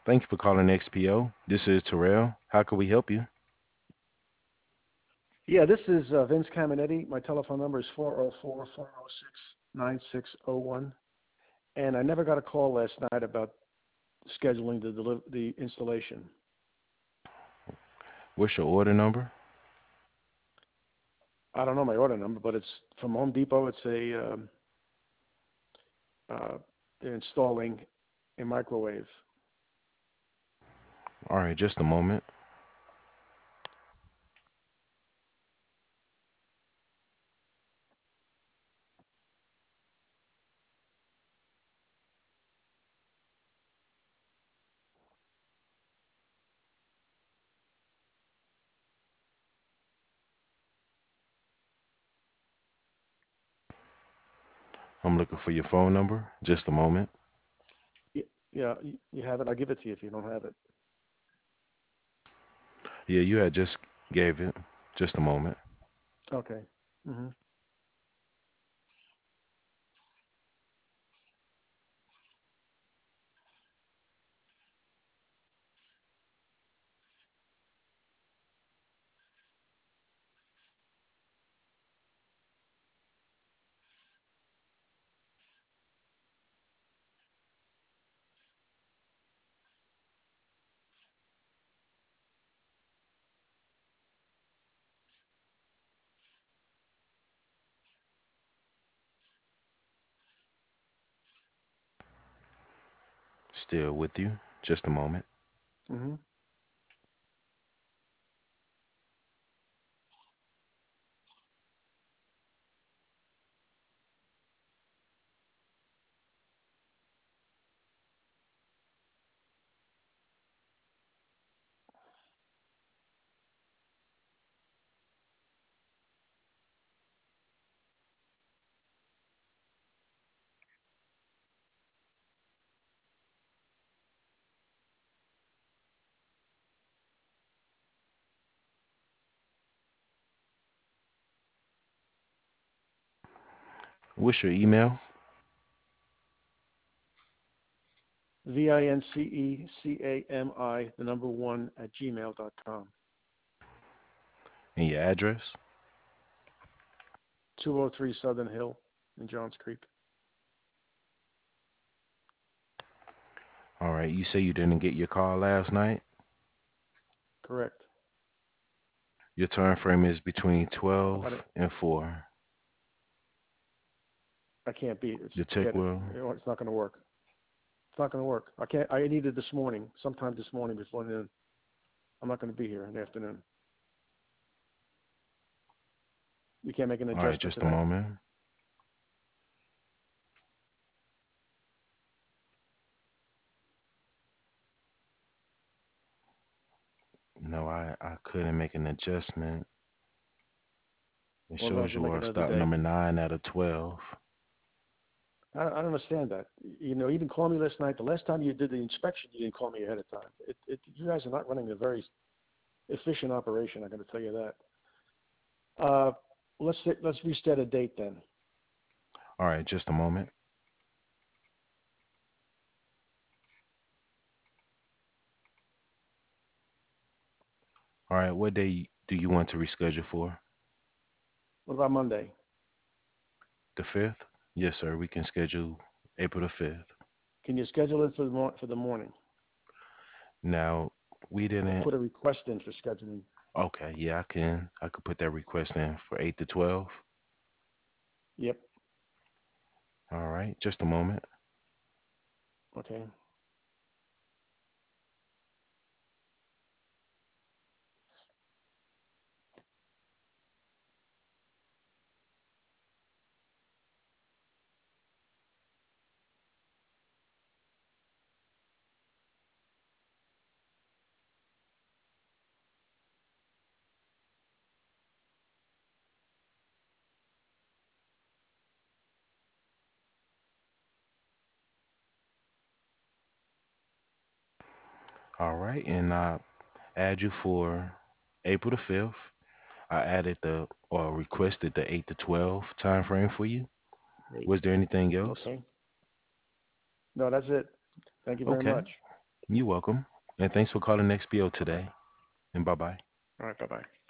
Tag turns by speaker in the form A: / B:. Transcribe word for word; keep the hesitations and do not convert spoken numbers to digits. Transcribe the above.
A: Thank you for calling X P O. This is Terrell. How can we help you?
B: Yeah, this is uh, Vince Caminetti. My telephone number is four zero four, four zero six, nine six zero one. And I never got a call last night about scheduling the deli- the installation.
A: What's your order number?
B: I don't know my order number, but it's from Home Depot. It's a um, uh, they're installing a microwave.
A: All right, just a moment. I'm looking for your phone number. Just a moment.
B: Y- Yeah, y- you have it. I'll give it to you if you don't have it.
A: Yeah, you had just gave it. Just a moment.
B: Okay. hmm
A: Still with you. Just a moment.
B: hmm
A: What's your email
B: V I N C E C A M I, the number one at gmail dot com.
A: and your address?
B: two oh three Southern Hill in Johns Creek.
A: All right, you say you didn't get your call last night.
B: Correct.
A: Your time frame is between
B: I, don't-
A: twelve and four.
B: I can't beat it.
A: Your tech
B: Forget it.
A: will.
B: You know, It's not going to work. It's not going to work. I can't. I need it this morning, sometime this morning before noon. I'm not going to be here in the afternoon. You can't make an
A: All right,
B: adjustment
A: just
B: to
A: a
B: that.
A: moment. No, I, I couldn't make an adjustment. It
B: Or we'll
A: shows
B: have to
A: you
B: make
A: are
B: another
A: stop
B: day.
A: number nine out of twelve.
B: I, I don't understand that. You know, you didn't call me last night. The last time you did the inspection, you didn't call me ahead of time. It, it, you guys are not running a very efficient operation. I'm going to tell you that. Uh, let's let's reset a date then.
A: All right, just a moment. All right, what day do you want to reschedule for?
B: What about Monday?
A: The fifth? Yes, sir. We can schedule April the fifth.
B: Can you schedule it for the mor- for the morning,
A: Now, we
B: or
A: didn't.
B: put a request in for scheduling?
A: Okay, yeah, I can. I could put that request in for eight to twelve.
B: Yep.
A: All right, just a moment.
B: Okay.
A: All right, and I add you for April the fifth. I added the or requested the eight to twelve time frame for you.
B: Great.
A: Was there anything else?
B: Okay. No, that's it. Thank you very
A: Okay.
B: much.
A: You're welcome. And thanks for calling X P O today. And bye bye.
B: All right, bye bye.